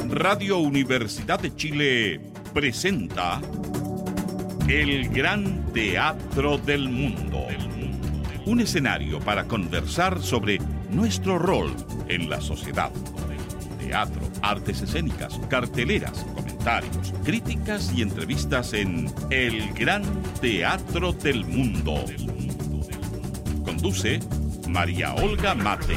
Radio Universidad de Chile presenta El Gran Teatro del Mundo. Un escenario para conversar sobre nuestro rol en la sociedad. Teatro, artes escénicas, carteleras, comentarios, críticas y entrevistas en El Gran Teatro del Mundo. Conduce María Olga Mate.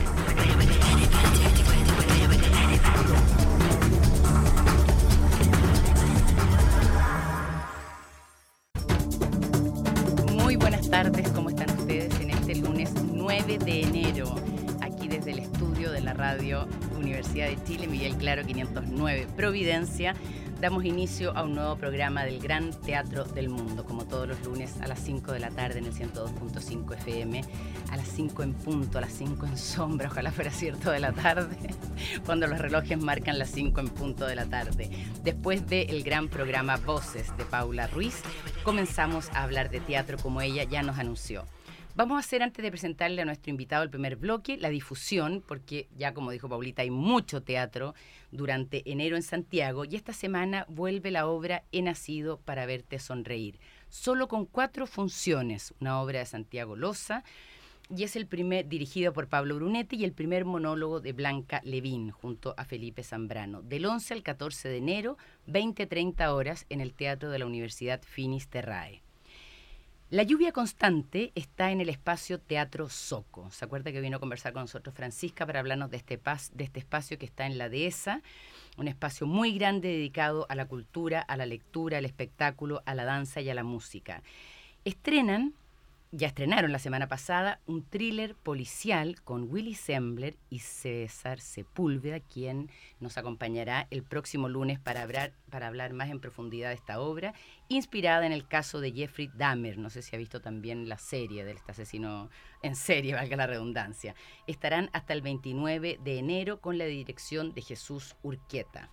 Muy buenas tardes, ¿cómo están ustedes en este lunes 9 de enero? Aquí desde el estudio de la Radio Universidad de Chile, Miguel Claro 509, Providencia, damos inicio a un nuevo programa del Gran Teatro del Mundo, como todos los lunes a las 5 de la tarde en el 102.5 FM, a las 5 en punto, a las 5 en sombra, ojalá fuera cierto de la tarde, cuando los relojes marcan las 5 en punto de la tarde. Después del gran programa Voces de Paula Ruiz, comenzamos a hablar de teatro como ella ya nos anunció. Vamos a hacer, antes de presentarle a nuestro invitado el primer bloque, la difusión, porque ya como dijo Paulita, hay mucho teatro durante enero en Santiago y esta semana vuelve la obra He nacido para verte sonreír, solo con 4 funciones, una obra de Santiago Loza, y es el primer, dirigido por Pablo Brunetti, y el primer monólogo de Blanca Levín, junto a Felipe Zambrano, del 11 al 14 de enero, 20-30 horas, en el Teatro de la Universidad Finis Terrae. La lluvia constante está en el espacio Teatro Soco. ¿Se acuerda que vino a conversar con nosotros Francisca para hablarnos de este espacio que está en la Dehesa? Un espacio muy grande dedicado a la cultura, a la lectura, al espectáculo, a la danza y a la música. Ya estrenaron la semana pasada un thriller policial con Willy Sembler y César Sepúlveda, quien nos acompañará el próximo lunes para hablar más en profundidad de esta obra, inspirada en el caso de Jeffrey Dahmer. No sé si ha visto también la serie de este asesino en serie, valga la redundancia. Estarán hasta el 29 de enero con la dirección de Jesús Urquieta.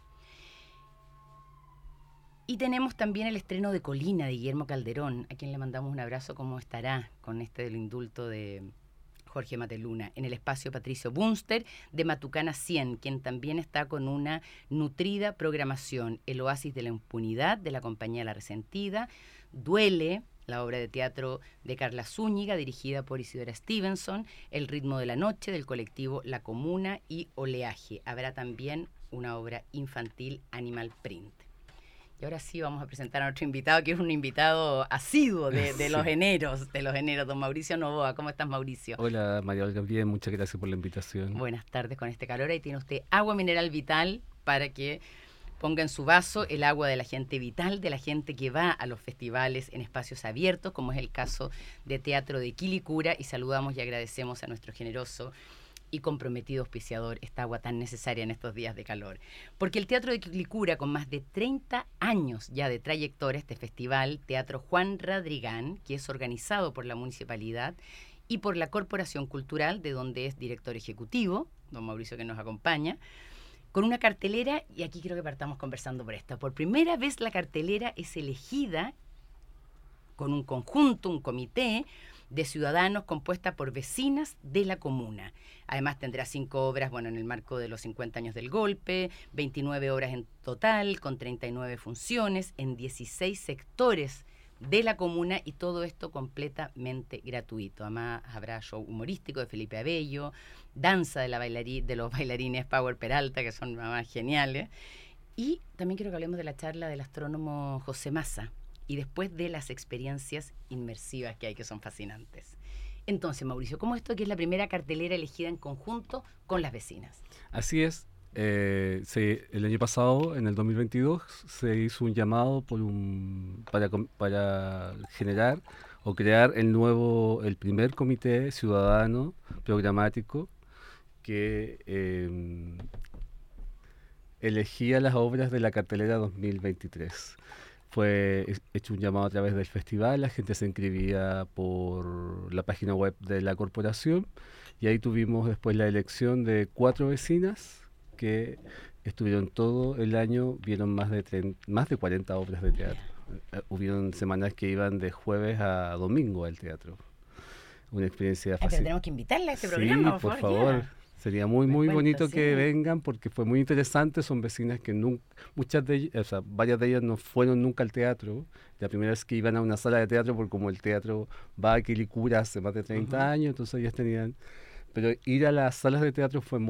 Y tenemos también el estreno de Colina de Guillermo Calderón, a quien le mandamos un abrazo. ¿Cómo estará con este del indulto de Jorge Mateluna? En el espacio Patricio Bunster de Matucana 100, quien también está con una nutrida programación. El oasis de la impunidad de la compañía La Resentida, Duele, la obra de teatro de Carla Zúñiga, dirigida por Isidora Stevenson, El ritmo de la noche del colectivo La Comuna y Oleaje. Habrá también una obra infantil, Animal Print. Y ahora sí vamos a presentar a nuestro invitado, que es un invitado asiduo de los eneros, don Mauricio Novoa. ¿Cómo estás, Mauricio? Hola, María Olga, bien, muchas gracias por la invitación. Buenas tardes con este calor. Ahí tiene usted agua mineral vital para que ponga en su vaso el agua de la gente vital, de la gente que va a los festivales en espacios abiertos, como es el caso de Teatro de Quilicura, y saludamos y agradecemos a nuestro generoso y comprometido auspiciador esta agua tan necesaria en estos días de calor. Porque el Teatro de Quilicura, con más de 30 años ya de trayectoria, este festival, Teatro Juan Radrigán, que es organizado por la municipalidad y por la Corporación Cultural, de donde es director ejecutivo, don Mauricio, que nos acompaña, con una cartelera, y aquí quiero que partamos conversando por esta. Por primera vez la cartelera es elegida con un conjunto, un comité de ciudadanos compuesta por vecinas de la comuna. Además tendrá 5 obras, en el marco de los 50 años del golpe, 29 obras en total, con 39 funciones, en 16 sectores de la comuna, y todo esto completamente gratuito. Además habrá show humorístico de Felipe Abello, danza de los bailarines Power Peralta, que son más geniales, y también quiero que hablemos de la charla del astrónomo José Massa, y después de las experiencias inmersivas que hay, que son fascinantes. Entonces, Mauricio, ¿cómo esto que es la primera cartelera elegida en conjunto con las vecinas? Así es. El año pasado, en el 2022, se hizo un llamado para generar o crear el primer comité ciudadano programático que elegía las obras de la cartelera 2023. Fue hecho un llamado a través del festival, la gente se inscribía por la página web de la corporación, y ahí tuvimos después la elección de 4 vecinas que estuvieron todo el año, vieron más de 40 obras de teatro. Hubieron semanas que iban de jueves a domingo al teatro. Una experiencia fácil. Pero tenemos que invitarla a este programa, por favor. Sería muy bonito que vengan porque fue muy interesante. Son vecinas que muchas de ellas, o sea, varias de ellas no fueron nunca al teatro. La primera vez que iban a una sala de teatro, porque como el teatro va a Quilicura hace más de 30 años, entonces ellas tenían... Pero ir a las salas de teatro fue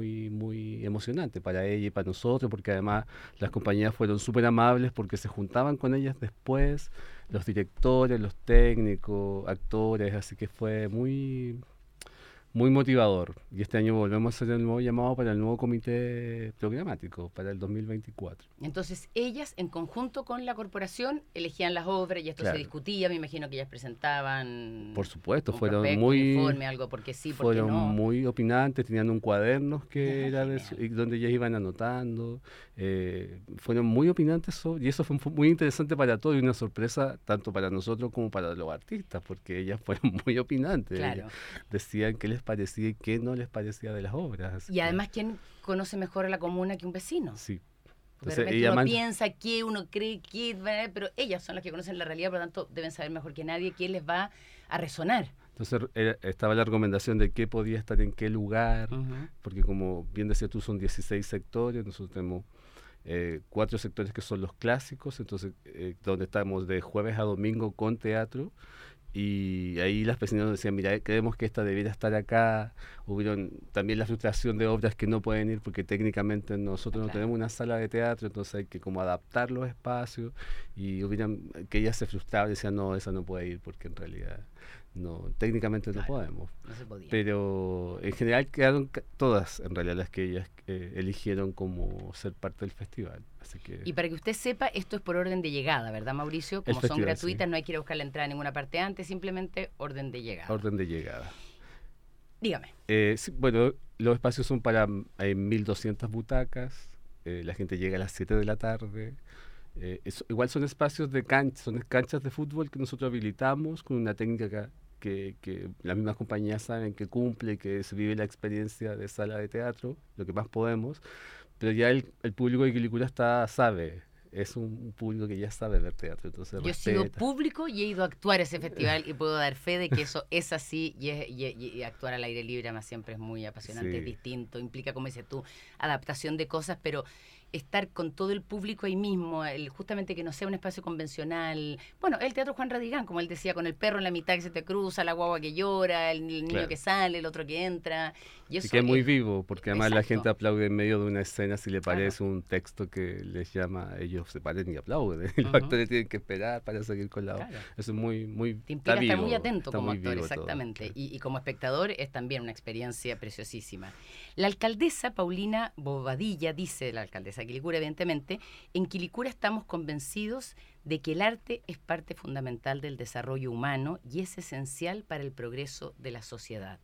muy emocionante para ella y para nosotros, porque además las compañías fueron súper amables porque se juntaban con ellas después, los directores, los técnicos, actores, así que fue muy motivador. Y este año volvemos a hacer el nuevo llamado para el nuevo comité programático para el 2024. Entonces, ellas, en conjunto con la corporación, elegían las obras y esto se discutía. Me imagino que ellas presentaban... Por supuesto, un fueron prospecto, muy... un informe, algo, porque sí, porque fueron no. muy opinantes, tenían un cuaderno que era donde ellas iban anotando. Fueron muy opinantes y eso fue muy interesante para todos y una sorpresa tanto para nosotros como para los artistas, porque ellas fueron muy opinantes. Claro. Ellas decían qué les parecía y qué no les parecía de las obras. Y además, ¿quién conoce mejor a la comuna que un vecino? Sí. Entonces, de repente uno piensa que, uno cree que, pero ellas son las que conocen la realidad, por lo tanto deben saber mejor que nadie quién les va a resonar. Entonces estaba la recomendación de qué podía estar en qué lugar, porque como bien decías tú, son 16 sectores, nosotros tenemos 4 sectores que son los clásicos, entonces donde estamos de jueves a domingo con teatro, y ahí las vecinas nos decían, mira, creemos que esta debiera estar acá. Hubieron también la frustración de obras que no pueden ir porque técnicamente nosotros no tenemos una sala de teatro, entonces hay que como adaptar los espacios, y hubieran que ellas se frustraban y decían, no, esa no puede ir porque en realidad no, técnicamente no podemos. No se podía. Pero en general quedaron todas en realidad las que ellas eligieron como ser parte del festival. Así que y para que usted sepa, esto es por orden de llegada, ¿verdad, Mauricio? Como son gratuitas, no hay que ir a buscar la entrada en ninguna parte antes, simplemente orden de llegada. Orden de llegada. Dígame. Sí, bueno, los espacios son para 1.200 butacas, la gente llega a las 7 de la tarde. Igual son espacios de son canchas de fútbol que nosotros habilitamos con una técnica que las mismas compañías saben que cumple, que se vive la experiencia de sala de teatro, lo que más podemos, pero ya el público de Quilicura sabe, es un público que ya sabe ver teatro, entonces yo he sido público y he ido a actuar a ese festival y puedo dar fe de que eso es así, y actuar al aire libre además siempre es muy apasionante, es distinto, implica, como dices tú, adaptación de cosas, pero estar con todo el público ahí mismo, justamente que no sea un espacio convencional. Bueno, el Teatro Juan Radigán, como él decía, con el perro en la mitad que se te cruza, la guagua que llora, el niño que sale, el otro que entra. Y eso que es muy vivo, porque además la gente aplaude en medio de una escena si le parece un texto que les llama, ellos se paren y aplauden. Los actores tienen que esperar para seguir con la obra. Eso es muy te implica estar muy atento como actor, exactamente. Y como espectador es también una experiencia preciosísima. La alcaldesa Paulina Bobadilla dice, la alcaldesa de Quilicura, evidentemente, en Quilicura estamos convencidos de que el arte es parte fundamental del desarrollo humano y es esencial para el progreso de la sociedad.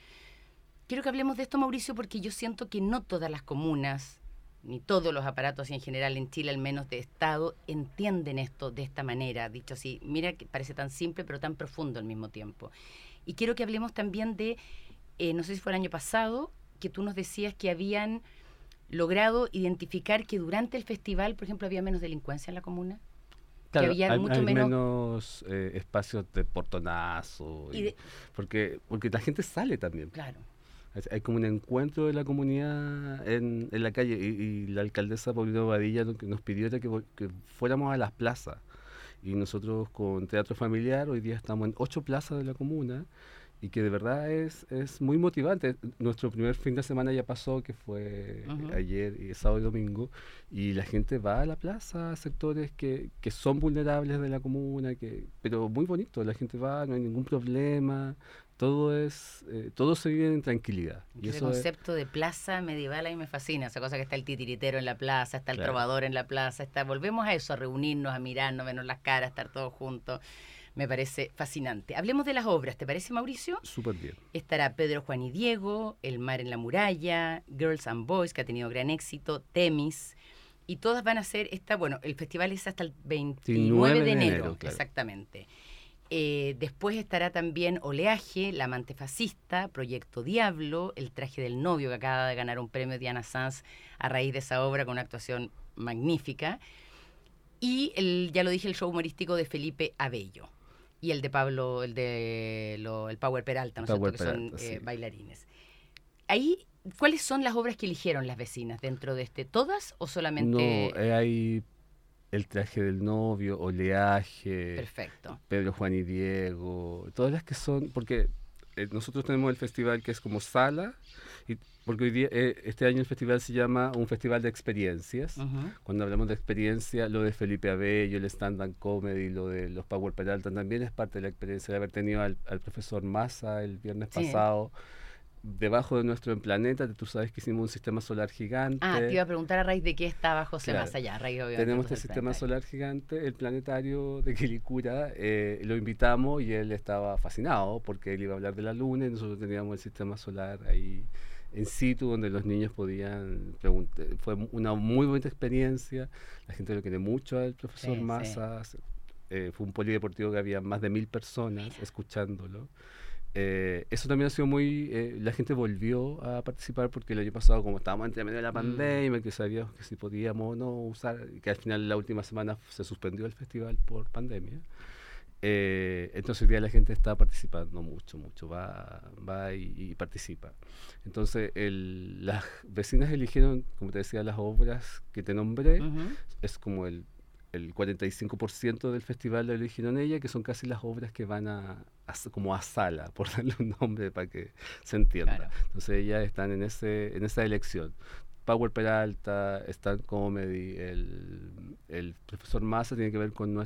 Quiero que hablemos de esto, Mauricio, porque yo siento que no todas las comunas, ni todos los aparatos en general en Chile, al menos de Estado, entienden esto de esta manera. Dicho así, mira que parece tan simple pero tan profundo al mismo tiempo. Y quiero que hablemos también de, no sé si fue el año pasado, que tú nos decías que habían logrado identificar que durante el festival, por ejemplo, había menos delincuencia en la comuna. Claro, que había hay mucho menos espacios de portonazo, porque la gente sale también. Claro. Hay como un encuentro de la comunidad en la calle, y la alcaldesa Paulina Bobadilla lo que nos pidió era que fuéramos a las plazas, y nosotros con Teatro Familiar hoy día estamos en 8 plazas de la comuna, y que de verdad es muy motivante. Nuestro primer fin de semana ya pasó, que fue ayer, y sábado y domingo, y la gente va a la plaza, a sectores que son vulnerables de la comuna, pero muy bonito, la gente va, no hay ningún problema, todo se vive en tranquilidad. Y ese concepto de plaza medieval a mí me fascina, esa cosa que está el titiritero en la plaza, está el trovador en la plaza, volvemos a eso, a reunirnos, a mirarnos, vernos las caras, estar todos juntos. Me parece fascinante. Hablemos de las obras, ¿te parece, Mauricio? Súper bien. Estará Pedro, Juan y Diego, El mar en la muralla, Girls and Boys, que ha tenido gran éxito, Temis, y todas van a ser el festival es hasta el 29 de enero, claro. Exactamente. Después estará también Oleaje, La amante fascista, Proyecto Diablo, El traje del novio, que acaba de ganar un premio Diana Sanz a raíz de esa obra con una actuación magnífica, y ya lo dije, el show humorístico de Felipe Abello. Y el de Pablo, el Power Peralta, ¿no es cierto? Que son bailarines. Ahí ¿Cuáles son las obras que eligieron las vecinas dentro de ¿Todas o solamente...? No, hay El traje del novio, Oleaje, Perfecto. Pedro, Juan y Diego, todas las que son, porque nosotros tenemos el festival que es como sala, y porque hoy día, este año el festival se llama un festival de experiencias. Cuando hablamos de experiencia, lo de Felipe Abello, el stand-up comedy, lo de los Power Peralta, también es parte de la experiencia de haber tenido al profesor Massa el viernes pasado. Debajo de nuestro planeta, tú sabes que hicimos un sistema solar gigante. Te iba a preguntar a raíz de qué está José Massa allá. Tenemos este sistema solar gigante, el planetario de Quilicura, lo invitamos y él estaba fascinado porque él iba a hablar de la luna y nosotros teníamos el sistema solar ahí en situ donde los niños podían preguntar. Fue una muy buena experiencia, la gente lo quiere mucho al profesor Massa. Fue un polideportivo que había más de 1000 personas escuchándolo. Eso también ha sido muy... la gente volvió a participar porque el año pasado, como estábamos entre medio de la pandemia, que sabíamos que si podíamos o no usar, que al final la última semana se suspendió el festival por pandemia. Entonces hoy día la gente está participando mucho, va y participa. Entonces las vecinas eligieron, como te decía, las obras que te nombré, es como el 45% del festival lo eligieron ella, que son casi las obras que van como a sala, por darle un nombre para que se entienda. Claro. Entonces ellas están en esa elección. Power Peralta, stand comedy, el profesor Massa tiene que ver con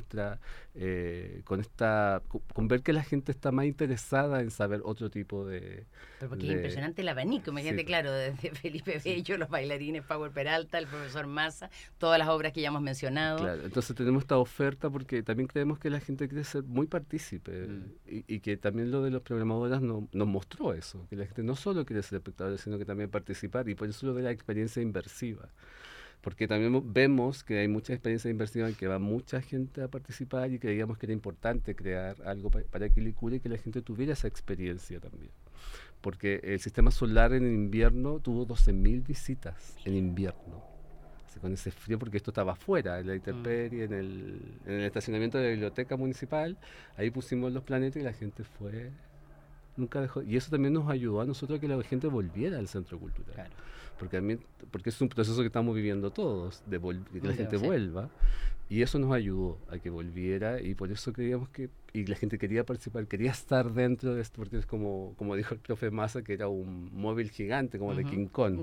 con ver que la gente está más interesada en saber otro tipo de... Pero porque es impresionante el abanico, imagínate, claro, desde Felipe Bello, los bailarines, Power Peralta, el profesor Massa, todas las obras que ya hemos mencionado. Claro, entonces tenemos esta oferta porque también creemos que la gente quiere ser muy partícipe y que también lo de los programadoras nos mostró eso, que la gente no solo quiere ser espectador, sino que también participar, y por eso lo de la experiencia inversiva, porque también vemos que hay mucha experiencia inversiva en que va mucha gente a participar y creíamos que era importante crear algo para Quilicura y que la gente tuviera esa experiencia también, porque el sistema solar en invierno tuvo 12.000 visitas en invierno, con ese frío, porque esto estaba afuera, en la intemperie, en el estacionamiento de la biblioteca municipal, ahí pusimos los planetas y la gente fue, nunca dejó, y eso también nos ayudó a nosotros a que la gente volviera al centro cultural. Claro. Porque es un proceso que estamos viviendo todos, de que la gente vuelva, y eso nos ayudó a que volviera, y por eso creíamos y la gente quería participar, quería estar dentro de esto, porque es como dijo el profe Massa, que era un móvil gigante, como de King Kong.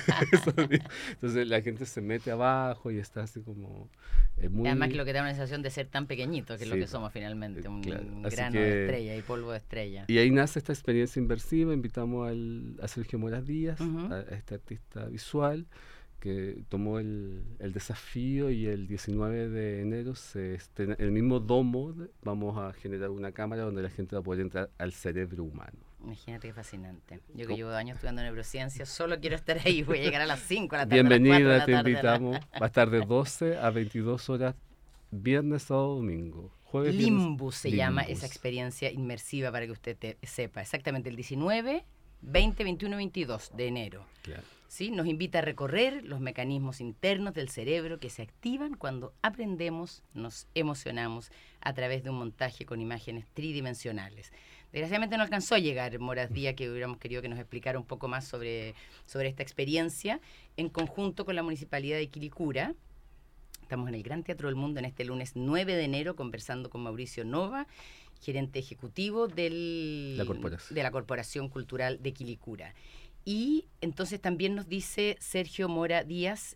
Entonces la gente se mete abajo y está así como... Además que lo que da una sensación de ser tan pequeñito, que es lo que somos finalmente, un grano de estrella y polvo de estrella. Y ahí nace esta experiencia inversiva, invitamos a Sergio Moras Díaz, a este artista visual, que tomó el desafío, y el 19 de enero en el mismo domo vamos a generar una cámara donde la gente va a poder entrar al cerebro humano. Imagínate qué fascinante. Yo que llevo años estudiando neurociencia, solo quiero estar ahí, voy a llegar a las 5 de la tarde. Bienvenida, te invitamos. Va a estar de 12 a 22 horas, viernes, sábado, domingo. Jueves, Limbus se llama esa experiencia inmersiva, para que usted sepa. Exactamente el 19, 20, 21 y 22 de enero. Claro. ¿Sí? Nos invita a recorrer los mecanismos internos del cerebro que se activan cuando aprendemos, nos emocionamos a través de un montaje con imágenes tridimensionales. Desgraciadamente no alcanzó a llegar Moras Díaz, que hubiéramos querido que nos explicara un poco más sobre esta experiencia, en conjunto con la Municipalidad de Quilicura. Estamos en el Gran Teatro del Mundo en este lunes 9 de enero conversando con Mauricio Nova, gerente ejecutivo de la Corporación Cultural de Quilicura. Y entonces también nos dice Sergio Mora Díaz,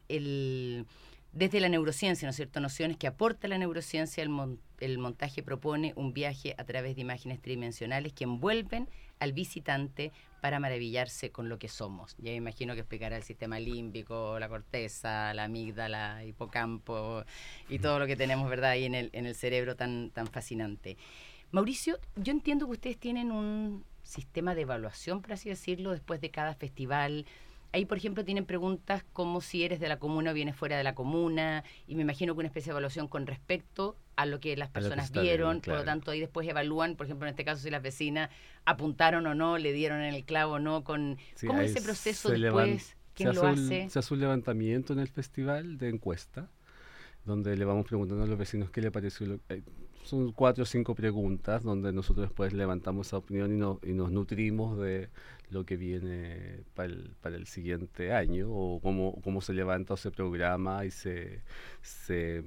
desde la neurociencia, ¿no es cierto?, nociones que aporta la neurociencia, el montaje propone un viaje a través de imágenes tridimensionales que envuelven al visitante para maravillarse con lo que somos. Ya me imagino que explicará el sistema límbico, la corteza, la amígdala, hipocampo y todo lo que tenemos, ¿verdad?, ahí en el cerebro tan fascinante. Mauricio, yo entiendo que ustedes tienen un sistema de evaluación, por así decirlo, después de cada festival. Ahí, por ejemplo, tienen preguntas como si eres de la comuna o vienes fuera de la comuna, y me imagino que una especie de evaluación con respecto a lo que las personas vieron, claro. Por lo tanto, ahí después evalúan, por ejemplo, en este caso, si las vecinas apuntaron o no, le dieron en el clavo o no, ¿cómo es ese proceso después? ¿Quién lo hace? Se hace un levantamiento en el festival de encuesta, donde le vamos preguntando a los vecinos qué le pareció. Son 4 o 5 preguntas donde nosotros después levantamos esa opinión y nos nutrimos de lo que viene para el siguiente año, o cómo se levanta o se programa y se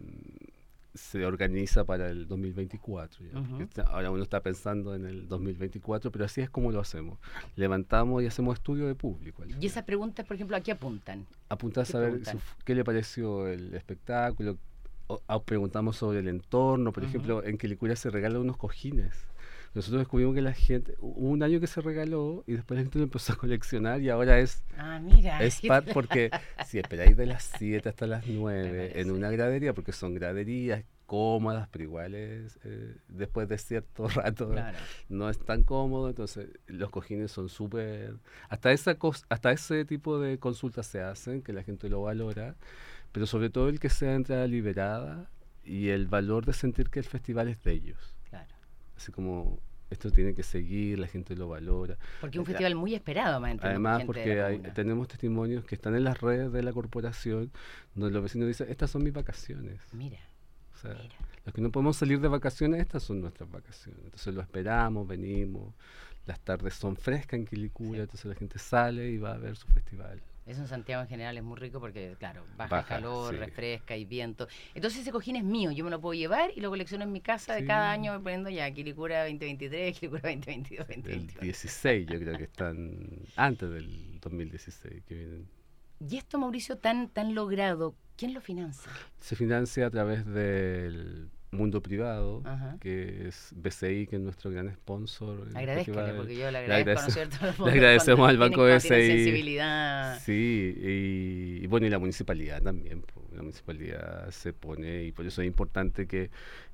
organiza para el 2024. ¿Ya? Ujú. Ahora uno está pensando en el 2024, pero así es como lo hacemos. Levantamos y hacemos estudio de público. Y esas preguntas, por ejemplo, ¿a qué apuntan? Apuntar a ¿Qué saber preguntan? qué le pareció el espectáculo. Preguntamos sobre el entorno. Por ejemplo, en Quilicura se regalan unos cojines. Nosotros descubrimos que la gente, hubo un año que se regaló y después la gente lo empezó a coleccionar, y ahora es Mira. porque si esperáis de las 7 hasta las 9 parece. en una gradería, porque son graderías cómodas, pero iguales, después de cierto rato Claro. no es tan cómodo, entonces los cojines son súper... Hasta ese tipo de consultas se hacen, que la gente lo valora, pero sobre todo el que sea entrada liberada y el valor de sentir que el festival es de ellos. Claro. Así como esto tiene que seguir, la gente lo valora. Porque es un festival muy esperado, más entiendo, por Además, gente de porque la comuna. tenemos testimonios que están en las redes de la corporación, donde los vecinos dicen, estas son mis vacaciones. Mira. O sea, Mira. los que no podemos salir de vacaciones, estas son nuestras vacaciones. Entonces lo esperamos, venimos, las tardes son frescas en Quilicura, Sí. entonces la gente sale y va a ver su festival. Eso en Santiago en general es muy rico porque, claro, baja el calor, sí. refresca y viento. Entonces ese cojín es mío, yo me lo puedo llevar y lo colecciono en mi casa. De Sí. cada año voy poniendo ya Quilicura 2023, Quilicura 2022, El 2021. 16 yo creo que están antes del 2016 que vienen. Y esto, Mauricio, tan logrado, ¿quién lo financia? Se financia a través del mundo privado, Ajá. que es BCI, que es nuestro gran sponsor. en el Agradezcale, festival. porque yo le agradezco, ¿no es cierto? Le agradecemos al Banco tienen BCI. sensibilidad. Sí, y bueno, y la municipalidad también. La municipalidad se pone, y por eso es importante que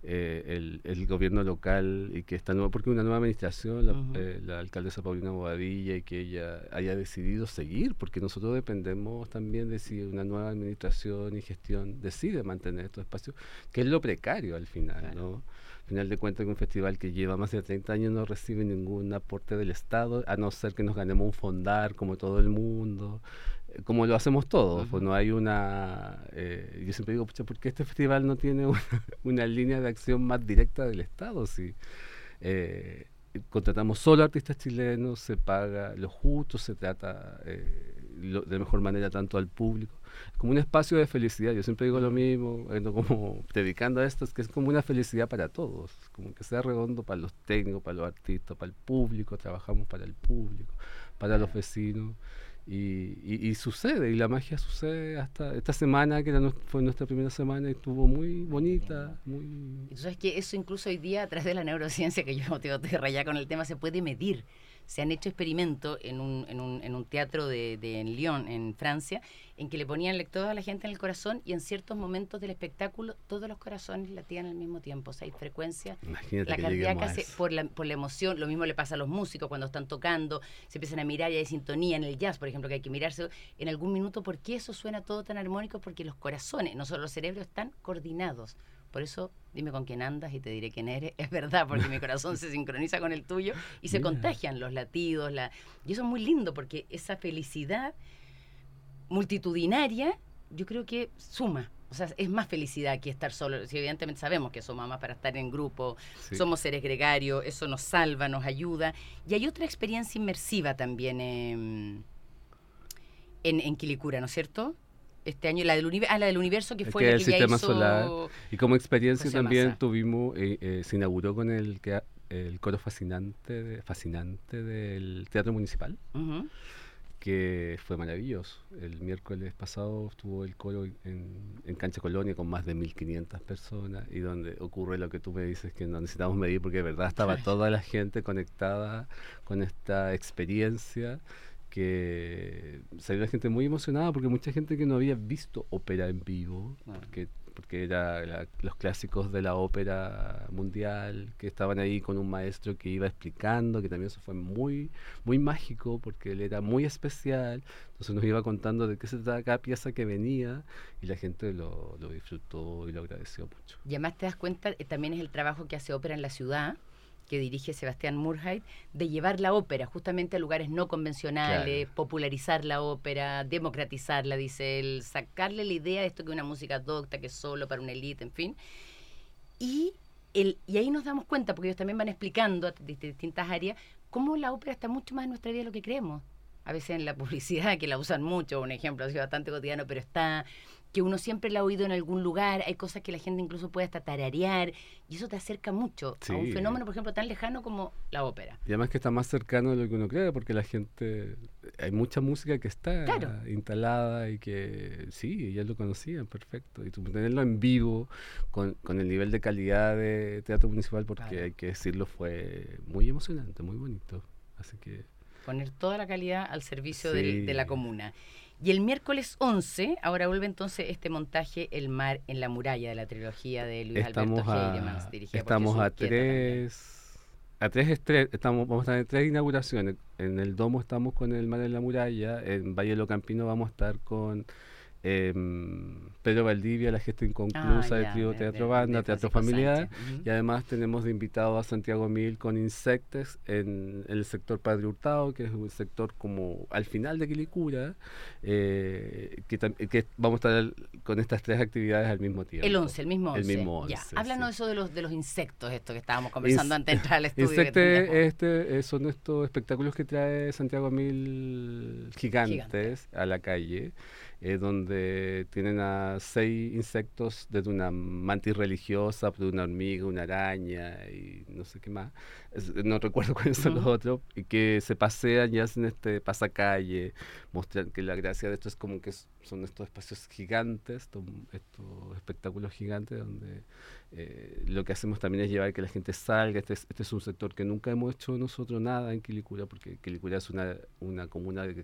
el gobierno local, y que esta nueva, porque una nueva administración, la alcaldesa Paulina Bobadilla, y que ella haya decidido seguir, porque nosotros dependemos también de si una nueva administración y gestión decide mantener estos espacios, que es lo precario al final, Claro. ¿no? Al final de cuentas, que un festival que lleva más de 30 años no recibe ningún aporte del Estado, a no ser que nos ganemos un fondar como todo el mundo, como lo hacemos todos. Pues no hay una... yo siempre digo, pucha, ¿por qué este festival no tiene una línea de acción más directa del Estado? Si contratamos solo artistas chilenos, se paga lo justo, se trata de mejor manera tanto al público, como un espacio de felicidad. Yo siempre digo lo mismo, como predicando esto, es que es como una felicidad para todos, como que sea redondo para los técnicos, para los artistas, para el público, trabajamos para el público, para los vecinos, y sucede, y la magia sucede hasta esta semana, que fue nuestra primera semana, y estuvo muy bonita, muy... Y tú sabes que eso incluso hoy día, a través de la neurociencia, que yo te rayar con el tema, se puede medir. Se han hecho experimentos en un teatro en Lyon, en Francia, en que le ponían electrodos a la gente en el corazón, y en ciertos momentos del espectáculo todos los corazones latían al mismo tiempo. O sea, hay frecuencia, Imagínate la que cardíaca lleguemos a eso. por la emoción. Lo mismo le pasa a los músicos cuando están tocando, se empiezan a mirar y hay sintonía en el jazz, por ejemplo, que hay que mirarse en algún minuto. ¿Por qué eso suena todo tan armónico? Porque los corazones, no solo los cerebros, están coordinados. Por eso, dime con quién andas y te diré quién eres. Es verdad, porque mi corazón se sincroniza con el tuyo y se Mira. contagian los latidos. Y eso es muy lindo, porque esa felicidad multitudinaria, yo creo que suma. O sea, es más felicidad que estar solo. Si evidentemente sabemos que somos más para estar en grupo, Sí. somos seres gregarios, eso nos salva, nos ayuda. Y hay otra experiencia inmersiva también en Quilicura, ¿no es cierto? Este año, la del universo, que fue Que la el que ya sistema hizo solar. Y como experiencia José también Massa. tuvimos, se inauguró con el coro fascinante del Teatro Municipal, Ujú. que fue maravilloso. El miércoles pasado estuvo el coro en Cancha Colonia con más de 1.500 personas, y donde ocurre lo que tú me dices, que no necesitamos medir, porque de verdad estaba toda la gente conectada con esta experiencia, que salió la gente muy emocionada, porque mucha gente que no había visto ópera en vivo, porque era los clásicos de la ópera mundial, que estaban ahí con un maestro que iba explicando, que también eso fue muy, muy mágico, porque él era muy especial, entonces nos iba contando de qué se trataba cada pieza que venía, y la gente lo disfrutó y lo agradeció mucho. Y además te das cuenta, también es el trabajo que hace ópera en la ciudad, que dirige Sebastián Murheit, de llevar la ópera justamente a lugares no convencionales, Claro. popularizar la ópera, democratizarla, dice él, sacarle la idea de esto que es una música docta, que es solo para una élite, en fin. Y ahí nos damos cuenta, porque ellos también van explicando desde distintas áreas, cómo la ópera está mucho más en nuestra vida de lo que creemos. A veces en la publicidad, que la usan mucho, un ejemplo así bastante cotidiano, pero está, que uno siempre la ha oído en algún lugar, hay cosas que la gente incluso puede hasta tararear, y eso te acerca mucho a un Sí. fenómeno, por ejemplo, tan lejano como la ópera. Y además que está más cercano de lo que uno cree, porque la gente, hay mucha música que está Claro. instalada y que sí, ya lo conocían, perfecto. Y tú tenerlo en vivo, con el nivel de calidad de Teatro Municipal, porque Claro. hay que decirlo, fue muy emocionante, muy bonito. Así que Poner toda la calidad al servicio Sí. de la comuna. Y el miércoles 11, ahora vuelve entonces este montaje El mar en la muralla, de la trilogía de Luis estamos Alberto Heiremans, dirigida por estamos Jesús a Urquieta también. vamos a estar en 3 inauguraciones. En el Domo estamos con El Mar en la Muralla, en Valle de Locampino vamos a estar con Pedro Valdivia, La gesta inconclusa de Ya, Trío Teatro Banda, de Teatro Francisco Familiar, Sánchez. Ujú. y además tenemos de invitado a Santiago Mil con Insectes en el sector Padre Hurtado, que es un sector como al final de Quilicura, que vamos a estar con estas 3 actividades al mismo tiempo. El 11, el mismo 11. El mismo Ya, 11, háblanos sí. de eso de los insectos, esto que estábamos conversando antes de entrar al estudio. que Insectes teníamos. son estos espectáculos que trae Santiago Mil gigantes a la calle, donde tienen a 6 insectos, desde una mantis religiosa, de una hormiga, una araña y no sé qué más. No recuerdo cuáles son los Ujú. otros, y que se pasean y hacen este pasacalle, mostrar que la gracia de esto es como que son estos espacios gigantes, estos espectáculos gigantes donde lo que hacemos también es llevar que la gente salga. Este es un sector que nunca hemos hecho nosotros nada en Quilicura, porque Quilicura es una comuna de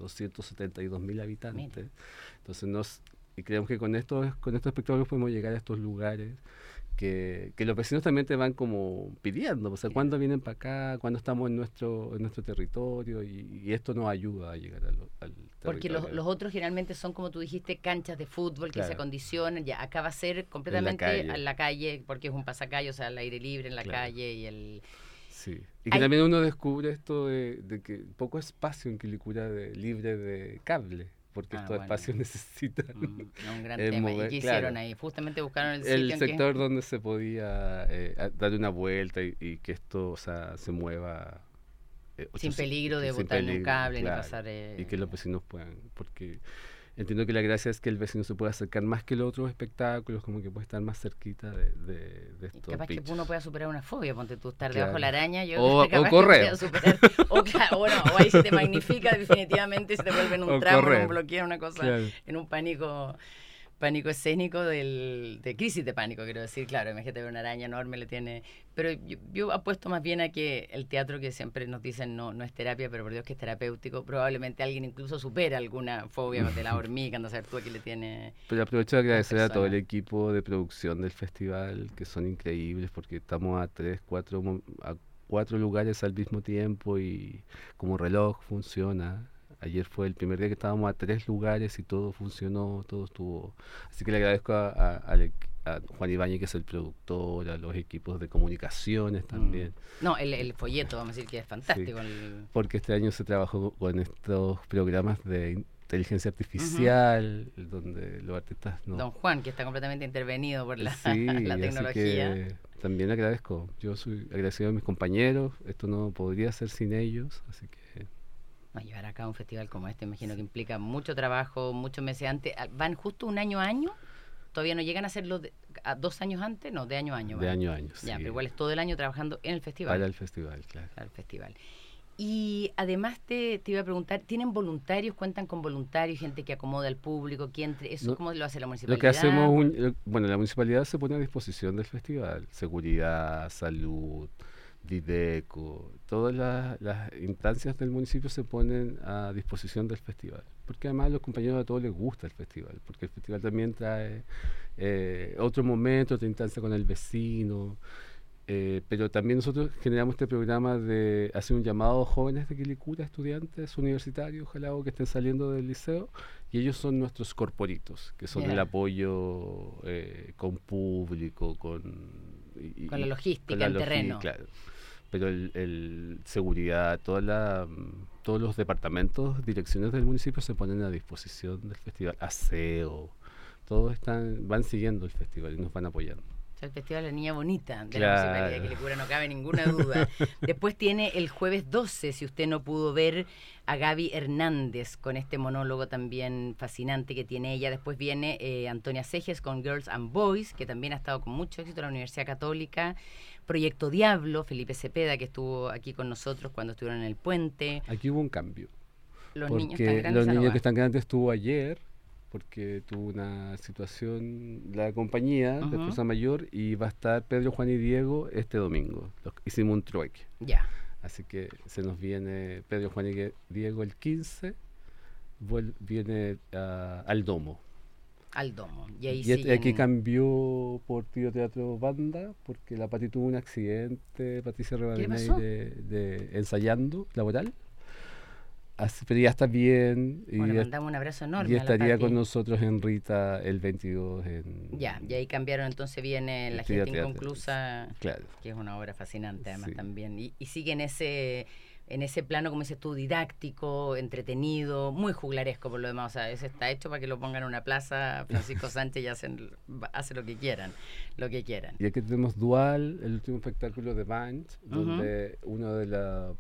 272.000 habitantes. Mira. Entonces y creemos que con estos espectáculos podemos llegar a estos lugares que los vecinos también te van como pidiendo, o sea, ¿cuándo vienen para acá? ¿Cuándo estamos en nuestro territorio? Y esto nos ayuda a llegar al Porque territorio. los otros generalmente son, como tú dijiste, canchas de fútbol que se Claro. acondicionan. Ya, acá va a ser completamente calle. a la calle, porque es un pasacalle, o sea, al aire libre en la Claro. calle y el... Sí. Y que Hay- también uno descubre esto de que poco espacio en Quilicura libre de cable, porque estos bueno. espacios necesitan un gran tema. ¿Y mover, qué claro, hicieron ahí? Justamente buscaron el sitio el en sector que... donde se podía dar una vuelta y que esto, o sea, se mueva Sin peligro de sin botar en un peligro, cable ni claro, pasar... y que los vecinos puedan, porque entiendo que la gracia es que el vecino se pueda acercar más que los otros espectáculos, como que puede estar más cerquita de Y estos capaz que bichos. uno pueda superar una fobia, ponte tú estar Claro. debajo de la araña, yo O capaz que correr. pueda superar. O ahí se te magnifica definitivamente y se te vuelve en un O trauma, en correr. un bloqueo, una cosa, Claro. en un pánico escénico de crisis de pánico, quiero decir, claro, imagínate ver una araña enorme, le tiene... Pero yo apuesto más bien a que el teatro, que siempre nos dicen no es terapia, pero por Dios que es terapéutico, probablemente alguien incluso supera alguna fobia de la hormiga, anda a saber tú a qué le tiene... Pero aprovecho de agradecer a todo el persona. equipo de producción del festival, que son increíbles, porque estamos a 4 lugares al mismo tiempo y como reloj funciona. Ayer fue el primer día que estábamos a 3 lugares y todo funcionó, todo estuvo. Así que le agradezco a Juan Ibáñez, que es el productor, a los equipos de comunicaciones también. No, el folleto, vamos a decir que es fantástico. Sí. el- Porque este año se trabajó con estos programas de inteligencia artificial, donde los artistas no... Don Juan, que está completamente intervenido por la, Sí, la así tecnología. que también agradezco. Yo soy agradecido a mis compañeros. Esto no podría ser sin ellos, así que No, llevar a cabo un festival como este, imagino que implica mucho trabajo, muchos meses antes. ¿Van justo un año a año? ¿Todavía no llegan a hacerlo 2 años antes? No, de año a año. de van. año a año. Ya, sí, pero igual es todo el año trabajando en el festival. para el festival, claro. Para el festival. Y además te iba a preguntar, ¿tienen voluntarios? ¿Cuentan con voluntarios? ¿Gente que acomoda al público? ¿Eso No, cómo lo hace la Lo municipalidad? que hacemos, bueno, la municipalidad se pone a disposición del festival. Seguridad, salud, Dideco, todas las instancias del municipio se ponen a disposición del festival. Porque además a los compañeros a todos les gusta el festival, porque el festival también trae otro momento, otra instancia con el vecino. Pero también nosotros generamos este programa de hacer un llamado a jóvenes de Quilicura, estudiantes universitarios, ojalá, o que estén saliendo del liceo, y ellos son nuestros corporitos, que son el apoyo con público, con la logística en terreno. Claro, pero el seguridad, todos los departamentos, direcciones del municipio se ponen a disposición del festival, aseo, todos van siguiendo el festival y nos van apoyando. El Festival de la Niña Bonita de la Municipalidad de Quilicura, no cabe ninguna duda. Después tiene el jueves 12, si usted no pudo ver, a Gaby Hernández con este monólogo también fascinante que tiene ella. Después viene Antonia Seges con Girls and Boys, que también ha estado con mucho éxito en la Universidad Católica. Proyecto Diablo, Felipe Cepeda, que estuvo aquí con nosotros cuando estuvieron en el puente. Aquí hubo un cambio. Los niños que están grandes estuvo ayer, porque tuvo una situación la compañía de Fuerza Mayor, y va a estar Pedro, Juan y Diego este domingo. Hicimos un trueque. Ya. Así que se nos viene Pedro, Juan y Diego el 15, viene al Domo. Al Domo. Y ahí aquí cambió por Trío Teatro Banda, porque la Pati tuvo un accidente, Patricia Rebadenay, de ensayando laboral. Pero ya está bien. Bueno, le mandamos un abrazo enorme. Y estaría con nosotros en Rita el 22. Ya, y ahí cambiaron, entonces viene La Gente Inconclusa, claro, que es una obra fascinante además también. Y sigue en ese plano, como dices tú, didáctico, entretenido, muy juglaresco por lo demás. O sea, ese está hecho para que lo pongan en una plaza, Francisco Sánchez, y hace lo que quieran. Y aquí tenemos Dual, el último espectáculo de Band, donde una de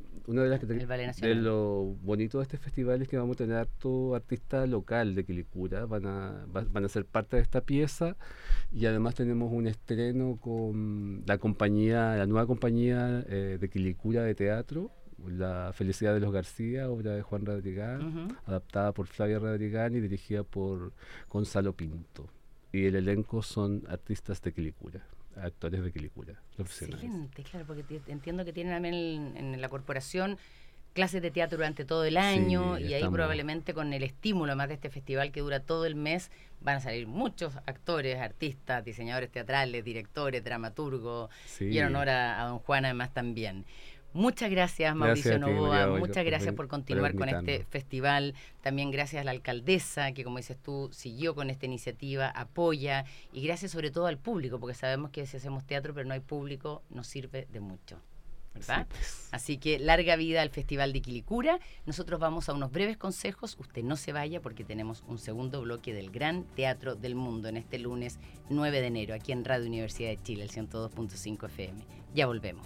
las de lo bonito de este festival es que vamos a tener harto artista local de Quilicura, van a ser parte de esta pieza, y además tenemos un estreno con la nueva compañía de Quilicura de teatro, La Felicidad de los García, obra de Juan Radrigán, adaptada por Flavia Radrigán y dirigida por Gonzalo Pinto. Y el elenco son artistas de Quilicura, actores de Quilicura, profesionales. Excelente, claro, porque entiendo que tienen también en la corporación clases de teatro durante todo el año, y ahí probablemente con el estímulo más de este festival que dura todo el mes van a salir muchos actores, artistas, diseñadores teatrales, directores, dramaturgos, y en honor a don Juan además también. Muchas gracias, Mauricio Novoa, muchas gracias por continuar con este festival. También gracias a la alcaldesa, que como dices tú, siguió con esta iniciativa, apoya, y gracias sobre todo al público, porque sabemos que si hacemos teatro pero no hay público, nos sirve de mucho, ¿verdad? Sí, pues. Así que larga vida al Festival de Quilicura. Nosotros vamos a unos breves consejos, usted no se vaya porque tenemos un segundo bloque del Gran Teatro del Mundo en este lunes 9 de enero, aquí en Radio Universidad de Chile, el 102.5 FM. Ya volvemos.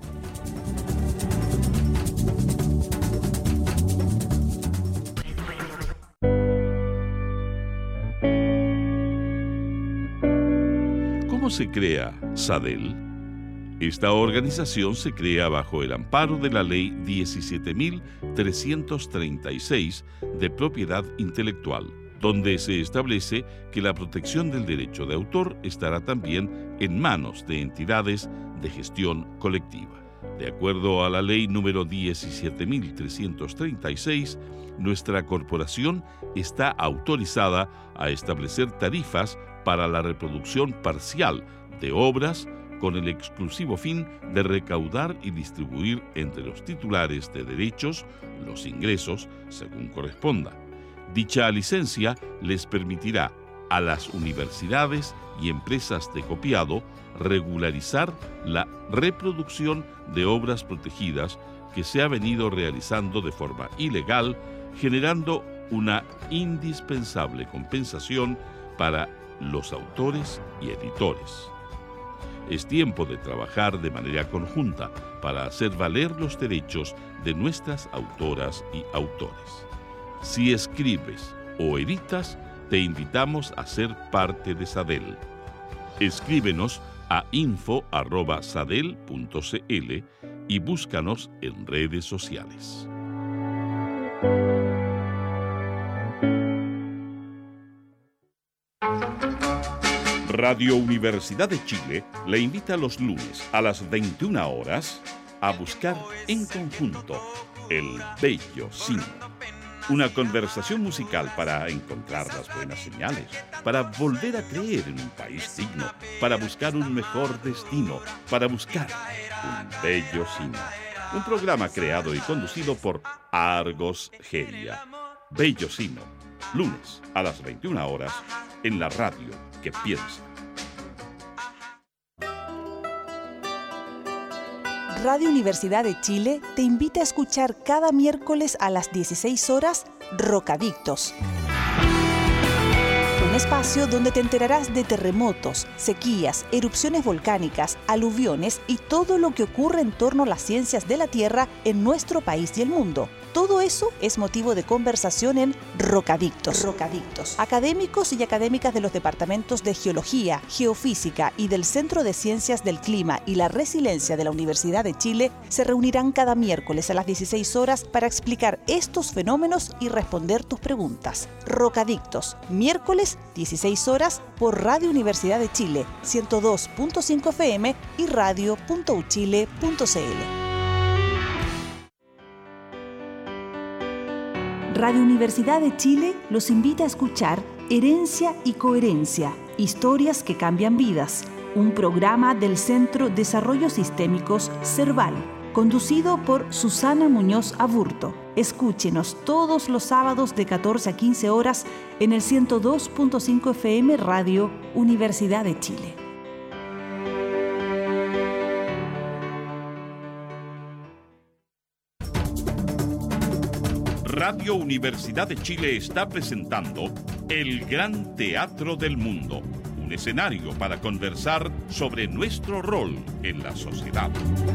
¿Cómo se crea SADEL? Esta organización se crea bajo el amparo de la Ley 17.336 de Propiedad Intelectual, donde se establece que la protección del derecho de autor estará también en manos de entidades de gestión colectiva. De acuerdo a la ley número 17.336, nuestra corporación está autorizada a establecer tarifas para la reproducción parcial de obras con el exclusivo fin de recaudar y distribuir entre los titulares de derechos los ingresos según corresponda. Dicha licencia les permitirá a las universidades y empresas de copiado regularizar la reproducción de obras protegidas que se ha venido realizando de forma ilegal, generando una indispensable compensación para los autores y editores. Es tiempo de trabajar de manera conjunta para hacer valer los derechos de nuestras autoras y autores. Si escribes o editas, te invitamos a ser parte de SADEL. Escríbenos a info@sadel.cl y búscanos en redes sociales. Radio Universidad de Chile le invita los lunes a las 21 horas a buscar en conjunto el Bello Cine. Una conversación musical para encontrar las buenas señales, para volver a creer en un país digno, para buscar un mejor destino, para buscar un bello cine. Un programa creado y conducido por Argos Geria. Bello Cine, lunes a las 21 horas en la radio que piensa. Radio Universidad de Chile te invita a escuchar cada miércoles a las 16 horas Rocadictos. Un espacio donde te enterarás de terremotos, sequías, erupciones volcánicas, aluviones y todo lo que ocurre en torno a las ciencias de la Tierra en nuestro país y el mundo. Todo eso es motivo de conversación en Rocadictos. Académicos y académicas de los departamentos de Geología, Geofísica y del Centro de Ciencias del Clima y la Resiliencia de la Universidad de Chile se reunirán cada miércoles a las 16 horas para explicar estos fenómenos y responder tus preguntas. Rocadictos, miércoles 16 horas por Radio Universidad de Chile, 102.5 FM y radio.uchile.cl. Radio Universidad de Chile los invita a escuchar Herencia y Coherencia, historias que cambian vidas, un programa del Centro Desarrollos Sistémicos CERVAL, conducido por Susana Muñoz Aburto. Escúchenos todos los sábados de 14 a 15 horas en el 102.5 FM Radio Universidad de Chile. Radio Universidad de Chile está presentando El Gran Teatro del Mundo, un escenario para conversar sobre nuestro rol en la sociedad.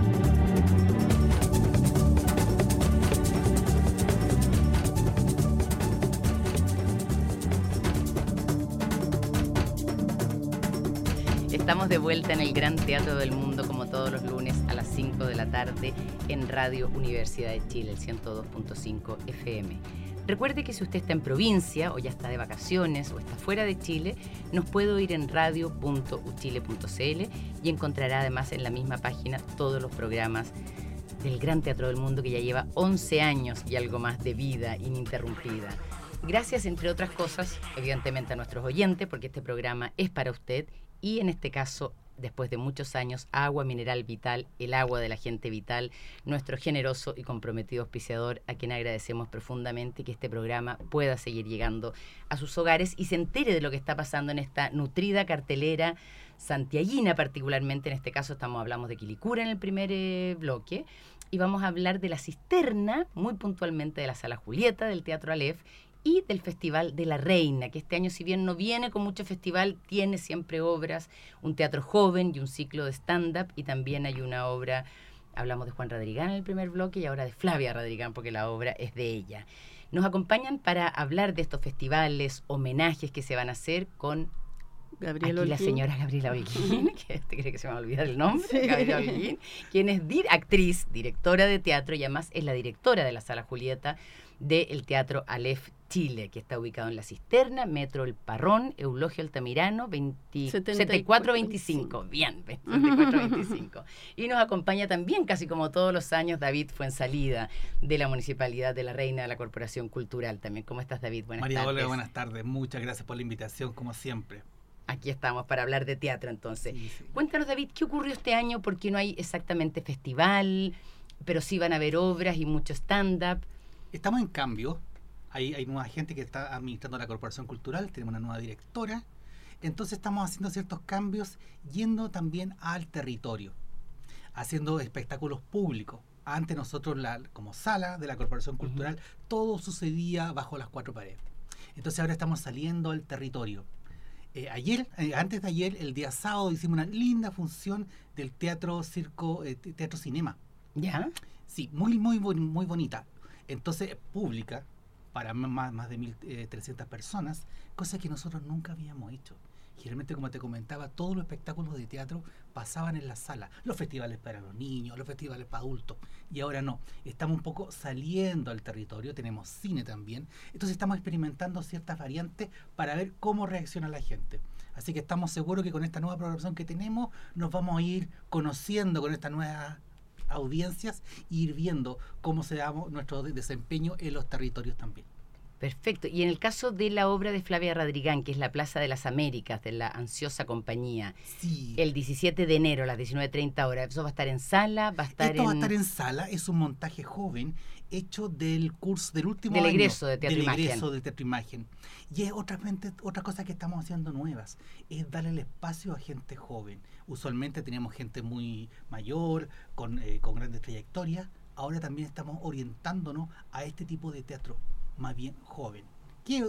Estamos de vuelta en el Gran Teatro del Mundo, como todos los lunes a las 5 de la tarde en Radio Universidad de Chile, el 102.5 FM. Recuerde que si usted está en provincia o ya está de vacaciones o está fuera de Chile, nos puede oír en radio.uchile.cl y encontrará además en la misma página todos los programas del Gran Teatro del Mundo, que ya lleva 11 años y algo más de vida ininterrumpida. Gracias, entre otras cosas, evidentemente a nuestros oyentes, porque este programa es para usted. Y en este caso, después de muchos años, Agua Mineral Vital, el agua de la gente vital, nuestro generoso y comprometido auspiciador, a quien agradecemos profundamente que este programa pueda seguir llegando a sus hogares y se entere de lo que está pasando en esta nutrida cartelera santiaguina, particularmente. En este caso hablamos de Quilicura en el primer bloque, y vamos a hablar de La Cisterna, muy puntualmente de la Sala Julieta, del Teatro Aleph, y del Festival de la Reina, que este año, si bien no viene con mucho festival, tiene siempre obras, un teatro joven y un ciclo de stand-up, y también hay una obra, hablamos de Juan Radrigán en el primer bloque y ahora de Flavia Radrigán, porque la obra es de ella. Nos acompañan para hablar de estos festivales, homenajes que se van a hacer con la señora Gabriela Holguín, que cree que se me va a olvidar el nombre, sí. Gabriela Holguín, quien es actriz, directora de teatro y además es la directora de la Sala Julieta del Teatro Aleph Chile, que está ubicado en La Cisterna, Metro El Parrón, Eulogio Altamirano, 7425. Bien, 7425. Y nos acompaña también, casi como todos los años, David Fuensalida, de la Municipalidad de La Reina, de la Corporación Cultural también. ¿Cómo estás, David? Buenas tardes. María Olga, buenas tardes. Muchas gracias por la invitación, como siempre. Aquí estamos para hablar de teatro, entonces. Sí. Cuéntanos, David, ¿qué ocurrió este año? Porque no hay exactamente festival, pero sí van a haber obras y mucho stand-up. Estamos en cambio. Hay nueva gente que está administrando la Corporación Cultural, tenemos una nueva directora, entonces estamos haciendo ciertos cambios, yendo también al territorio, haciendo espectáculos públicos. Antes nosotros, como sala de la Corporación Cultural, todo sucedía bajo las cuatro paredes. Entonces ahora estamos saliendo al territorio. Antes de ayer, el día sábado, hicimos una linda función del teatro cinema. ¿Ya? Sí, muy bonita. Entonces, pública, para más de 1.300 personas, cosa que nosotros nunca habíamos hecho. Generalmente, como te comentaba, todos los espectáculos de teatro pasaban en la sala. Los festivales para los niños, los festivales para adultos. Y ahora no. Estamos un poco saliendo al territorio, tenemos cine también. Entonces estamos experimentando ciertas variantes para ver cómo reacciona la gente. Así que estamos seguros que con esta nueva programación que tenemos, nos vamos a ir conociendo con estas nuevas audiencias e ir viendo cómo se da nuestro desempeño en los territorios también. Perfecto. Y en el caso de la obra de Flavia Radrigán, que es La Plaza de las Américas, de la Ansiosa Compañía, sí, el 17 de enero a las 19:30 horas, ¿eso va a estar en sala? Esto va a estar en sala, es un montaje joven. hecho del curso del último del año, egreso de Teatro del Imagen. egreso de Teatro Imagen. Y es otra cosa que estamos haciendo nuevas, es darle el espacio a gente joven. Usualmente teníamos gente muy mayor, con grandes trayectorias. Ahora también estamos orientándonos a este tipo de teatro más bien joven, que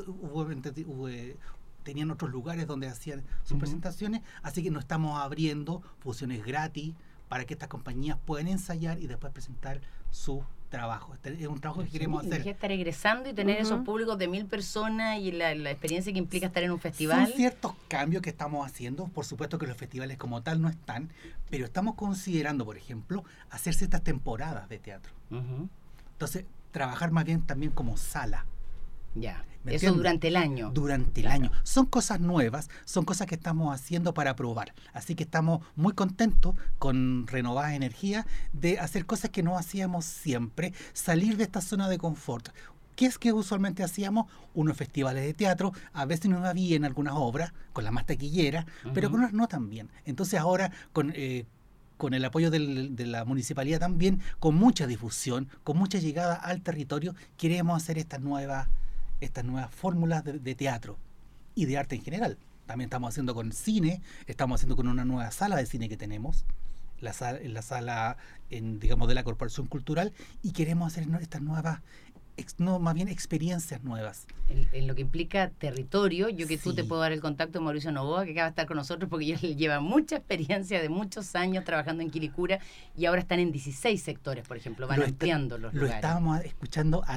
tenían otros lugares donde hacían sus presentaciones, así que nos estamos abriendo funciones gratis para que estas compañías puedan ensayar y después presentar su trabajo. Este es un trabajo que queremos hacer. Estar egresando y tener esos públicos de 1000 personas y la experiencia que implica estar en un festival. Son ciertos cambios que estamos haciendo. Por supuesto que los festivales como tal no están, pero estamos considerando, por ejemplo, hacer ciertas temporadas de teatro. Entonces, trabajar más bien también como sala. Ya, eso entiendes? durante el año. Durante el año. Son cosas nuevas, son cosas que estamos haciendo para probar. Así que estamos muy contentos con Renovadas Energías de hacer cosas que no hacíamos siempre, salir de esta zona de confort. ¿Qué es que usualmente hacíamos? Unos festivales de teatro, a veces nos va bien algunas obras, con la más taquillera, pero con otras no tan bien. Entonces ahora con el apoyo de la municipalidad también, con mucha difusión, con mucha llegada al territorio, queremos hacer estas nuevas fórmulas de teatro y de arte en general. También estamos haciendo con cine, estamos haciendo con una nueva sala de cine que tenemos, la sala digamos, de la Corporación Cultural, y queremos hacer estas nuevas, más bien experiencias nuevas. En lo que implica territorio, tú Sí. te puedo dar el contacto de Mauricio Novoa, que acaba de estar con nosotros, porque él lleva mucha experiencia de muchos años trabajando en Quilicura, y ahora están en 16 sectores, por ejemplo, van ampliando los Lo lugares. estábamos escuchando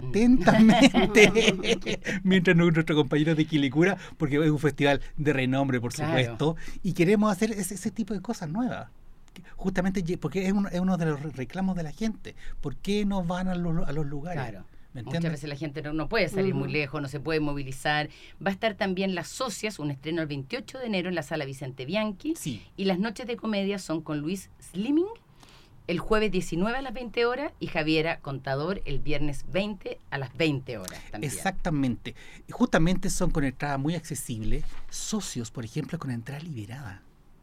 atentamente mientras nuestro compañero de Quilicura, porque es un festival de renombre, por supuesto, y queremos hacer ese tipo de cosas nuevas. Justamente porque es uno de los reclamos de la gente. ¿Por qué no van a los lugares? Claro. ¿Me Muchas entiendes? veces la gente no puede salir muy lejos, no se puede movilizar. Va a estar también Las Socias, un estreno el 28 de enero en la Sala Vicente Bianchi. Sí. Y las noches de comedia son con Luis Slimming el jueves 19 a las 20 horas y Javiera Contador el viernes 20 a las 20 horas también. Exactamente. Y justamente son con entrada muy accesible. Socios, por ejemplo, con entrada liberada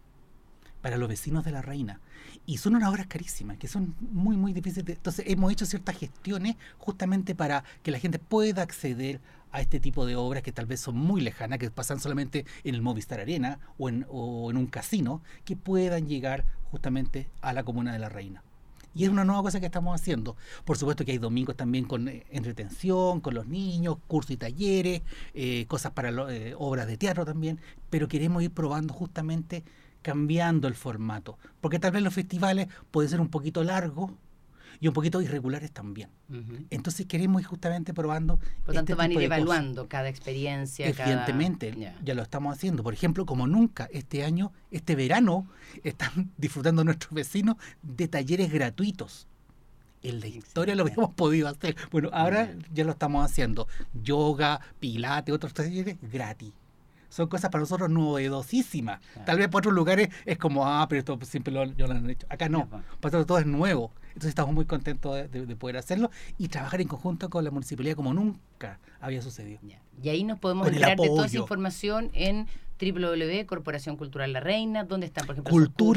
para los vecinos de La Reina. Y son unas obras carísimas, que son muy, muy difíciles. Entonces hemos hecho ciertas gestiones justamente para que la gente pueda acceder a este tipo de obras que tal vez son muy lejanas, que pasan solamente en el Movistar Arena o en un casino, que puedan llegar justamente a la comuna de La Reina. Y es una nueva cosa que estamos haciendo. Por supuesto que hay domingos también con entretención, con los niños, cursos y talleres, cosas para obras de teatro también, pero queremos ir probando justamente cambiando el formato, porque tal vez los festivales pueden ser un poquito largos y un poquito irregulares también. Entonces queremos ir justamente probando. Por tanto, van a ir tipo de evaluando cosas. cada experiencia. Evidentemente, ya lo estamos haciendo. Por ejemplo, como nunca este año, este verano, están disfrutando nuestros vecinos de talleres gratuitos. En la historia lo habíamos podido hacer. Bueno, ahora ya lo estamos haciendo. Yoga, pilates, otros talleres gratis. Son cosas para nosotros novedosísimas. Claro. Tal vez para otros lugares es como, pero esto siempre lo han hecho. Acá no, para nosotros todo es nuevo. Entonces estamos muy contentos de poder hacerlo y trabajar en conjunto con la municipalidad como nunca había sucedido. Ya. Y ahí nos podemos Con el enterar de toda esa apoyo. información en www.Corporación Cultural La Reina, donde están, por ejemplo,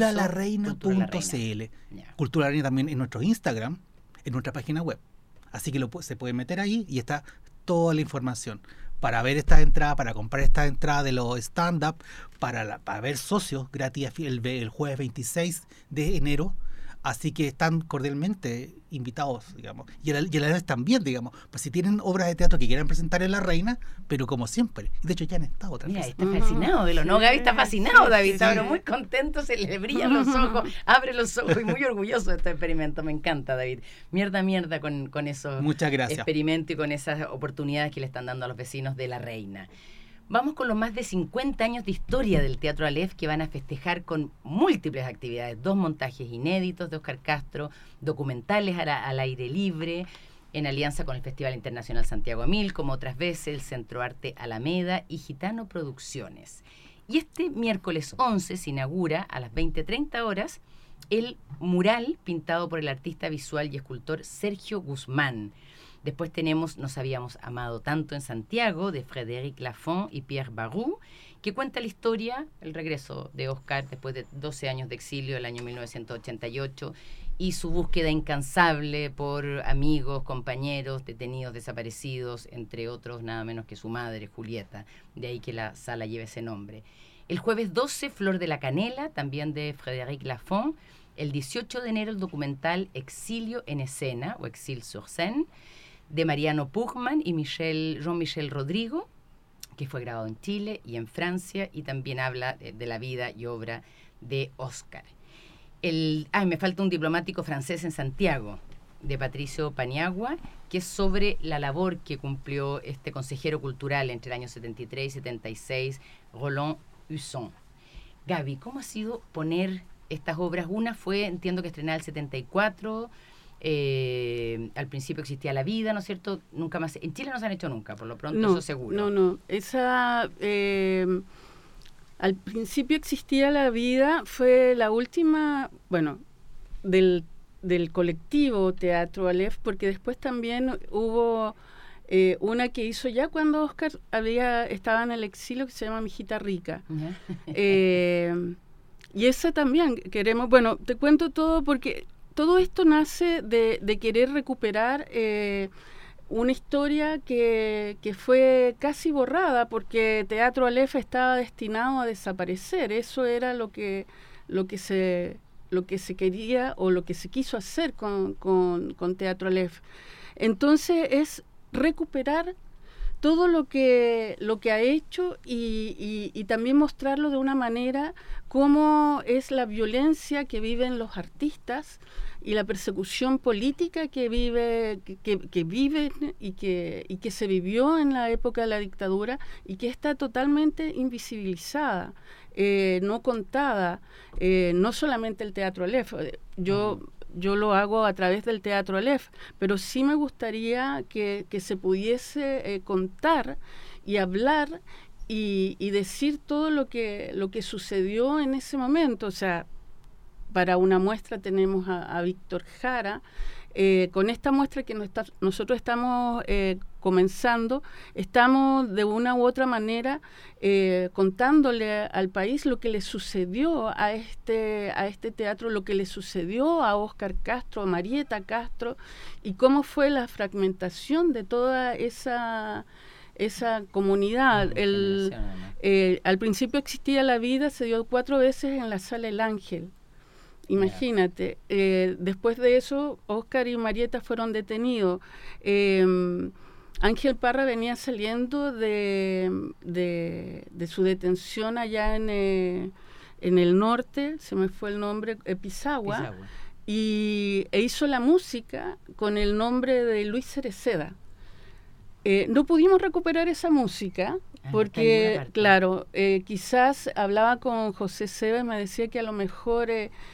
Culturalarreina.cl. Cultura La Reina también en nuestro Instagram, en nuestra página web. Así que se puede meter ahí y está toda la información. Para ver esta entrada, para comprar esta entrada de los stand-up, para ver socios gratis el jueves 26 de enero. Así que están cordialmente invitados, digamos. Y a la vez también, digamos, pues si tienen obras de teatro que quieran presentar en La Reina, pero como siempre. De hecho, ya han estado otras Mira, veces. está fascinado de lo no. Gaby está fascinado, David. Está sí. pero muy contento, se le brillan los ojos, abre los ojos y muy orgulloso de este experimento. Me encanta, David. Mierda con esos Muchas gracias. experimentos y con esas oportunidades que le están dando a los vecinos de La Reina. Vamos con los más de 50 años de historia del Teatro Aleph, que van a festejar con múltiples actividades, 2 montajes inéditos de Óscar Castro, documentales al aire libre, en alianza con el Festival Internacional Santiago Amil, como otras veces, el Centro Arte Alameda y Gitano Producciones. Y este miércoles 11 se inaugura a las 20:30 horas el mural pintado por el artista visual y escultor Sergio Guzmán. Después tenemos Nos habíamos amado tanto en Santiago, de Frédéric Lafont y Pierre Barroux. que cuenta la historia, el regreso de Óscar después de 12 años de exilio, el año 1988, y su búsqueda incansable por amigos, compañeros, detenidos, desaparecidos, entre otros, nada menos que su madre, Julieta, de ahí que la sala lleva ese nombre. El jueves 12, Flor de la Canela, también de Frédéric Lafont. El 18 de enero, el documental Exilio en escena, o Exil sur scène, de Mariano Pugman y Jean-Michel Rodrigo, que fue grabado en Chile y en Francia, y también habla de la vida y obra de Óscar. Me falta un diplomático francés en Santiago, de Patricio Paniagua, que es sobre la labor que cumplió este consejero cultural entre el año 73 y 76, Roland Husson. Gaby, ¿cómo ha sido poner estas obras? Una fue, entiendo que estrenada el 74, al principio existía La Vida, ¿no es cierto? Nunca más, en Chile no se han hecho nunca, por lo pronto, eso seguro. No, esa... al principio existía La Vida, fue la última, bueno, del colectivo Teatro Aleph, porque después también hubo una que hizo ya cuando Óscar estaba en el exilio, que se llama Mijita Rica. Y esa también queremos, bueno, te cuento todo porque todo esto nace de querer recuperar una historia que fue casi borrada porque Teatro Aleph estaba destinado a desaparecer. Eso era lo que se quería o lo que se quiso hacer con Teatro Aleph. Entonces es recuperar todo lo que ha hecho y también mostrarlo de una manera cómo es la violencia que viven los artistas y la persecución política que viven y que se vivió en la época de la dictadura y que está totalmente invisibilizada, no contada, no solamente el Teatro Aleph. Yo lo hago a través del Teatro Aleph, pero sí me gustaría que se pudiese contar y hablar y decir todo lo que sucedió en ese momento. O sea, para una muestra tenemos a Víctor Jara. Con esta muestra que nosotros estamos comenzando, estamos de una u otra manera contándole al país lo que le sucedió a este teatro, lo que le sucedió a Óscar Castro, a Marieta Castro, y cómo fue la fragmentación de toda esa comunidad. Al principio existía La Vida, se dio 4 veces en la Sala El Ángel. Imagínate, después de eso, Óscar y Marieta fueron detenidos. Ángel Parra venía saliendo de su detención allá en el norte, se me fue el nombre, Pisagua. E hizo la música con el nombre de Luis Cereceda. No pudimos recuperar esa música porque, claro, quizás hablaba con José Seba y me decía que a lo mejor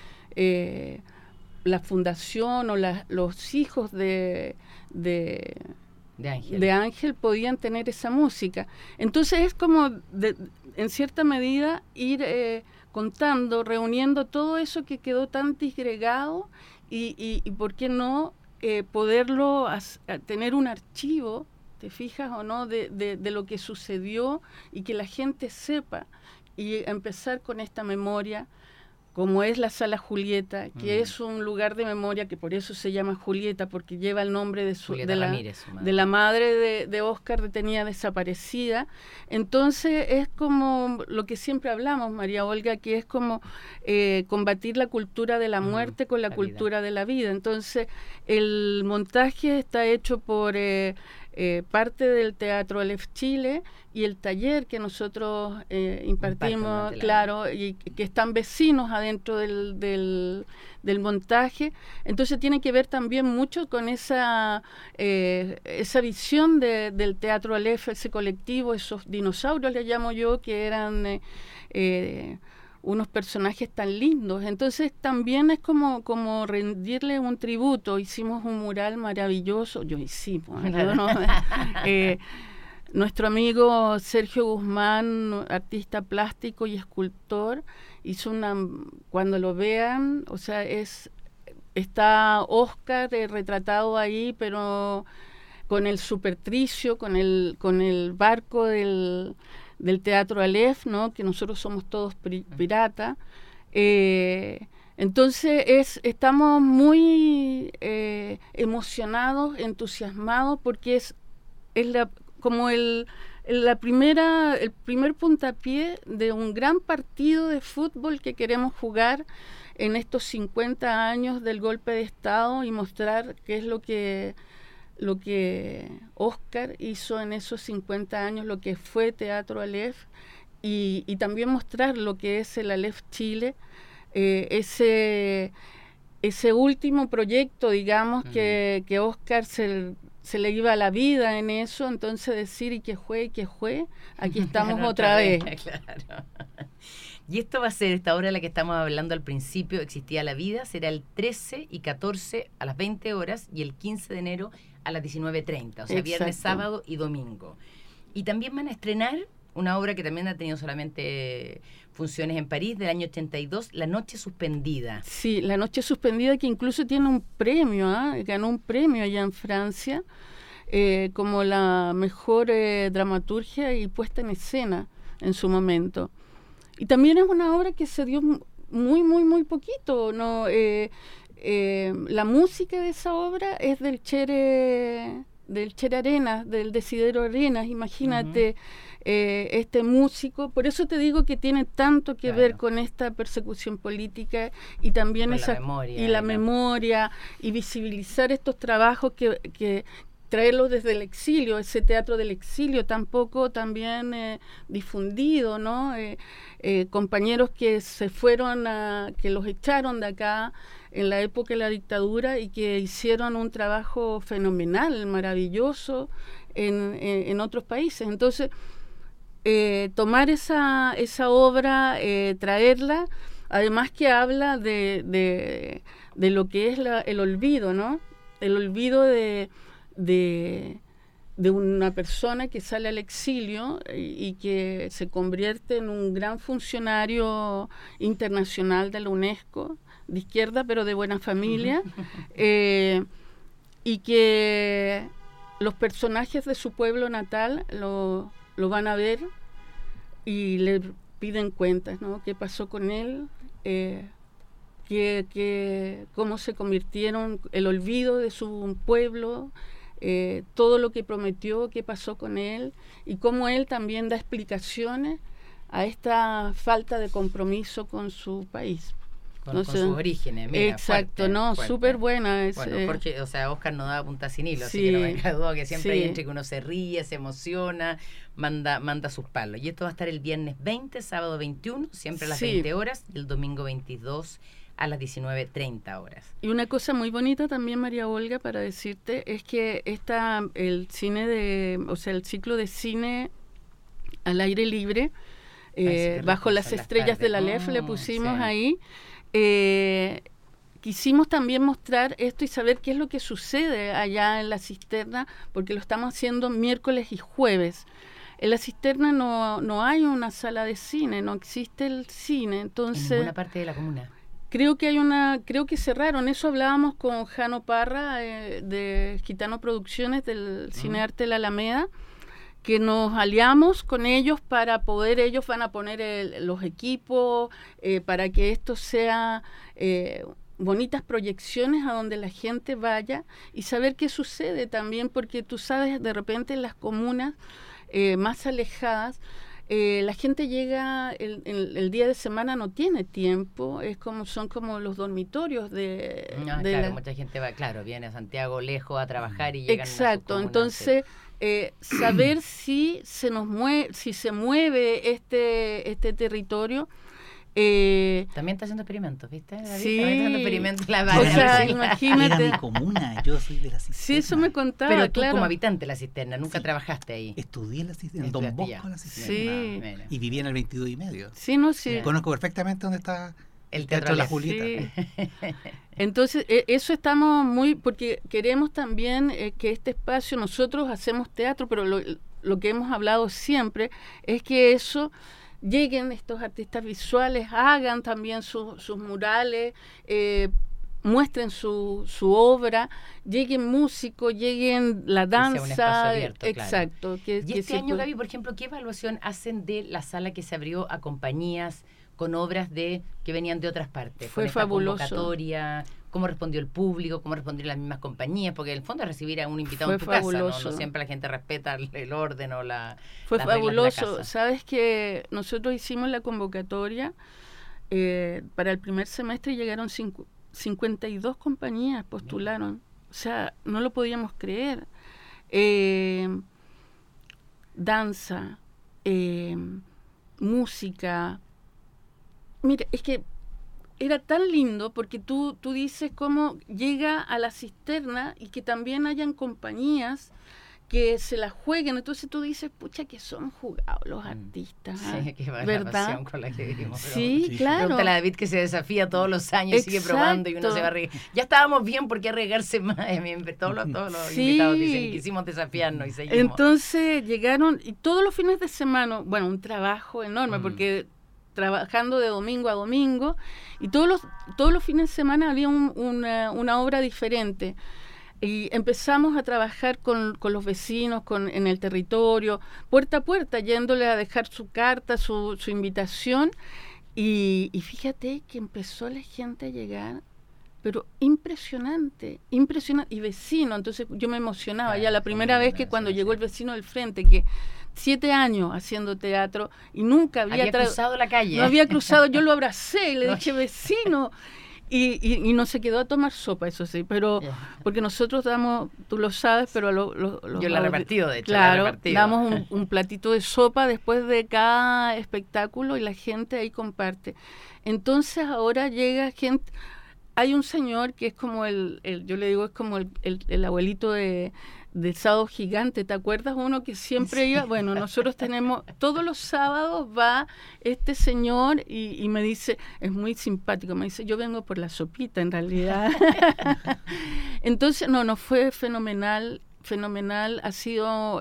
la fundación o los hijos de Ángel podían tener esa música. Entonces es como, en cierta medida, ir contando, reuniendo todo eso que quedó tan disgregado y ¿por qué no poderlo tener un archivo, te fijas o no, de lo que sucedió y que la gente sepa y empezar con esta memoria, como es la Sala Julieta, que es un lugar de memoria que por eso se llama Julieta, porque lleva el nombre de la madre de Óscar, detenida, desaparecida. Entonces es como lo que siempre hablamos, María Olga, que es como combatir la cultura de la muerte con la cultura de la vida. Entonces el montaje está hecho por parte del Teatro Aleph Chile y el taller que nosotros impartimos, claro, y que están vecinos adentro del montaje. Entonces tiene que ver también mucho con esa visión del Teatro Aleph, ese colectivo, esos dinosaurios, le llamo yo, que eran unos personajes tan lindos. Entonces también es como rendirle un tributo. Hicimos un mural maravilloso, nuestro amigo Sergio Guzmán, artista plástico y escultor, hizo cuando lo vean, o sea, está Óscar retratado ahí, pero con el supertricio, con el barco del del Teatro Aleph, ¿no? Que nosotros somos todos pirata. Entonces estamos muy emocionados, entusiasmados, porque es como el primer puntapié de un gran partido de fútbol que queremos jugar en estos 50 años del golpe de Estado y mostrar qué es lo que Oscar hizo en esos 50 años, lo que fue Teatro Aleph, y también mostrar lo que es el Aleph Chile, ese último proyecto, digamos, que Oscar se le iba la vida en eso, entonces decir y que fue, aquí estamos otra vez. Claro. Y esto va a ser, esta hora de la que estamos hablando al principio, Existía la Vida, será el 13 y 14 a las 20 horas y el 15 de enero a las 19:30, o sea, viernes, sábado y domingo. Y también van a estrenar una obra que también ha tenido solamente funciones en París, del año 82, La Noche Suspendida. Sí, La Noche Suspendida, que incluso tiene un premio, ganó un premio allá en Francia, como la mejor dramaturgia y puesta en escena en su momento. Y también es una obra que se dio muy poquito, ¿no? La música de esa obra es del Chere Arenas, del Desidero Arenas, imagínate. Este músico, por eso te digo que tiene tanto que ver con esta persecución política y también la memoria y visibilizar estos trabajos que traerlos desde el exilio, ese teatro del exilio tampoco también difundido, ¿no? Compañeros que se fueron que los echaron de acá en la época de la dictadura y que hicieron un trabajo fenomenal, maravilloso en otros países. Entonces, tomar esa obra, traerla, además que habla de lo que es el olvido, ¿no? El olvido de una persona que sale al exilio y que se convierte en un gran funcionario internacional de la UNESCO, de izquierda pero de buena familia, y que los personajes de su pueblo natal lo van a ver y le piden cuentas, ¿no? ¿Qué pasó con él? Cómo se convirtieron, el olvido de su pueblo, todo lo que prometió, qué pasó con él, y cómo él también da explicaciones a esta falta de compromiso con su país. Con sus orígenes, mira, exacto, súper buena. Bueno, Jorge, o sea, Oscar no da punta sin hilo, así que no me cabe duda que siempre hay entre que uno se ríe, se emociona, manda sus palos. Y esto va a estar el viernes 20, sábado 21, siempre a las 20 horas, y el domingo 22 a las 19:30 horas. Y una cosa muy bonita también, María Olga, para decirte, es que el ciclo de cine al aire libre, bajo las estrellas de la Aleph, le pusimos ahí. Quisimos también mostrar esto y saber qué es lo que sucede allá en La Cisterna, porque lo estamos haciendo miércoles y jueves. En La Cisterna no hay una sala de cine, no existe el cine, entonces... En ninguna parte de la comuna. Creo que cerraron, eso hablábamos con Jano Parra de Gitano Producciones del Cine Arte de la Alameda, que nos aliamos con ellos para poder, ellos van a poner los equipos para que esto sea bonitas proyecciones a donde la gente vaya y saber qué sucede también, porque tú sabes, de repente en las comunas más alejadas, la gente llega el día de semana, no tiene tiempo, son como los dormitorios mucha gente viene a Santiago lejos a trabajar y llegan. Exacto, entonces saber si se mueve este territorio. También está haciendo experimentos, ¿viste, David? Sí. También está haciendo experimentos. O sea, imagínate. Era mi comuna, yo soy de La Cisterna. Sí, eso me contaba, pero tú como habitante de La Cisterna, nunca trabajaste ahí. Estudié en La Cisterna, en Don Bosco, La Cisterna. Sí. Y vivía en el 22 y medio. Sí, no sé. Sí. Conozco perfectamente dónde está el Teatro de la Julieta. Sí. Entonces, eso estamos porque queremos también que este espacio, nosotros hacemos teatro, pero lo que hemos hablado siempre es que eso... lleguen estos artistas visuales, hagan también sus murales, muestren su obra, lleguen músicos, lleguen la danza. Que sea un espacio abierto, exacto. Claro. Y este año, Gaby, por ejemplo, ¿qué evaluación hacen de la sala que se abrió a compañías con obras que venían de otras partes? Fue con esta fabuloso. Convocatoria, ¿cómo respondió el público? ¿Cómo respondieron las mismas compañías? Porque en el fondo es recibir a un invitado Fue en tu fabuloso. casa, ¿no? No siempre la gente respeta el orden o Fue las reglas de la fabuloso. casa. Sabes que nosotros hicimos la convocatoria para el primer semestre y llegaron 52 compañías, postularon. O sea, no lo podíamos creer. Danza, música. Mira, es que era tan lindo porque tú dices cómo llega a la cisterna y que también hayan compañías que se la jueguen. Entonces tú dices, pucha, que son jugados los artistas. Sí, que va la ¿verdad? pasión con la que vivimos. Sí, claro. Pregúntale a David, que se desafía todos los años, sigue probando y uno se va a reír. Ya estábamos bien, ¿por qué arriesgarse más? Todos los Sí. invitados dicen, quisimos desafiarnos y seguimos. Entonces llegaron, y todos los fines de semana, bueno, un trabajo enorme, porque trabajando de domingo a domingo, y todos los fines de semana había una obra diferente. Y empezamos a trabajar con los vecinos, en el territorio, puerta a puerta, yéndole a dejar su carta, su invitación. Y fíjate que empezó la gente a llegar, pero impresionante. Y vecino, entonces yo me emocionaba. Claro, ya la primera vez que cuando llegó el vecino del frente, que 7 años haciendo teatro y nunca había cruzado la calle. No había cruzado, yo lo abracé y le dije, vecino. Y no se quedó a tomar sopa, eso sí, pero porque nosotros damos, tú lo sabes, pero yo la he repartido, de hecho. Claro, damos un platito de sopa después de cada espectáculo y la gente ahí comparte. Entonces ahora llega gente, hay un señor que es como yo le digo, es como el abuelito del sábado gigante, ¿te acuerdas? Uno que siempre iba, bueno, nosotros tenemos, todos los sábados va este señor y me dice, es muy simpático, me dice, yo vengo por la sopita en realidad. Entonces, no fue fenomenal, ha sido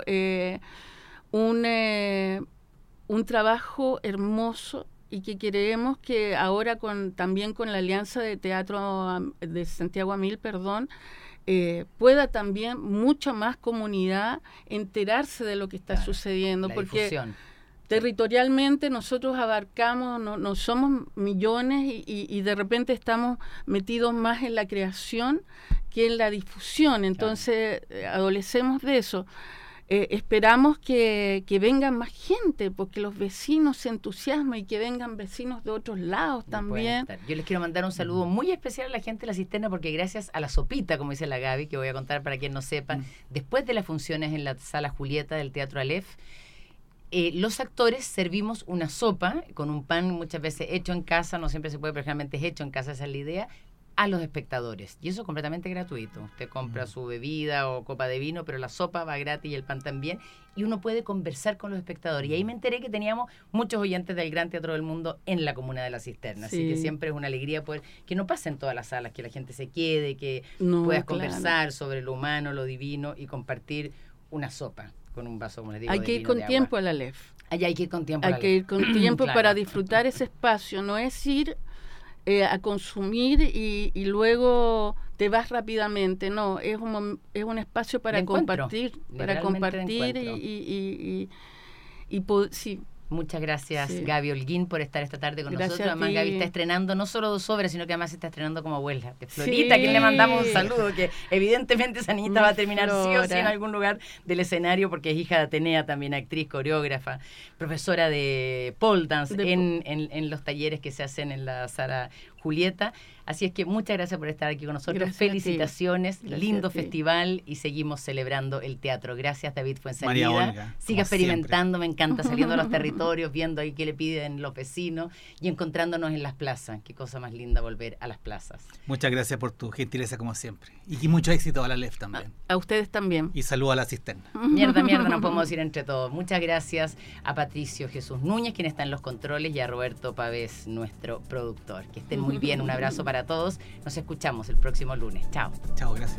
un trabajo hermoso y que queremos que ahora también con la Alianza de Teatro de Santiago Amil, pueda también mucha más comunidad enterarse de lo que está sucediendo, porque difusión. Territorialmente nosotros abarcamos, no somos millones y de repente estamos metidos más en la creación que en la difusión, entonces adolecemos de eso. Esperamos que vengan más gente, porque los vecinos se entusiasman y que vengan vecinos de otros lados también. Yo les quiero mandar un saludo muy especial a la gente de la cisterna, porque gracias a la sopita, como dice la Gaby, que voy a contar para quien no sepa, después de las funciones en la Sala Julieta del Teatro Aleph, los actores servimos una sopa con un pan muchas veces hecho en casa, no siempre se puede, pero generalmente es hecho en casa, esa es la idea, a los espectadores. Y eso es completamente gratuito. Usted compra su bebida o copa de vino, pero la sopa va gratis y el pan también. Y uno puede conversar con los espectadores. Y ahí me enteré que teníamos muchos oyentes del Gran Teatro del Mundo en la comuna de La Cisterna. Sí. Así que siempre es una alegría poder que no pase en todas las salas, que la gente se quede, que puedas conversar sobre lo humano, lo divino y compartir una sopa con un vaso, como les digo, hay que ir con tiempo a la Aleph. Hay que ir con tiempo. Hay que ir con tiempo claro. Para disfrutar ese espacio. No es ir a consumir y luego te vas rápidamente. No, es un espacio para compartir, sí. Muchas gracias, sí. Gaby Holguín, por estar esta tarde con nosotros. Además, Gaby está estrenando no solo 2 obras, sino que además está estrenando como abuela de Florita, a quien le mandamos un saludo, que evidentemente esa niñita va a terminar sí o sí en algún lugar del escenario, porque es hija de Atenea, también actriz, coreógrafa, profesora de pole dance en los talleres que se hacen en la Sala Julieta. Así es que muchas gracias por estar aquí con nosotros. Gracias, felicitaciones, lindo festival y seguimos celebrando el teatro. Gracias, David Fuenzalida. María Olga, siga experimentando, siempre. Me encanta saliendo a los territorios, viendo ahí qué le piden los vecinos y encontrándonos en las plazas. Qué cosa más linda volver a las plazas. Muchas gracias por tu gentileza como siempre. Y mucho éxito a la Aleph también. A ustedes también. Y saludo a la cisterna. Mierda, nos podemos decir entre todos. Muchas gracias a Patricio Jesús Núñez, quien está en los controles, y a Roberto Pavés, nuestro productor. Que estén muy bien. Un abrazo para todos. Nos escuchamos el próximo lunes. Chao. Chao, gracias.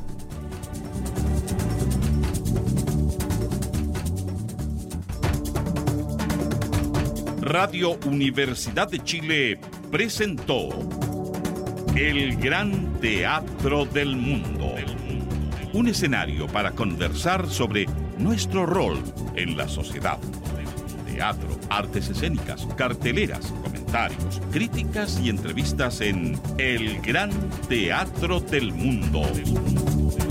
Radio Universidad de Chile presentó El Gran Teatro del Mundo. Un escenario para conversar sobre nuestro rol en la sociedad. Teatro, artes escénicas, carteleras, comentarios, críticas y entrevistas en El Gran Teatro del Mundo.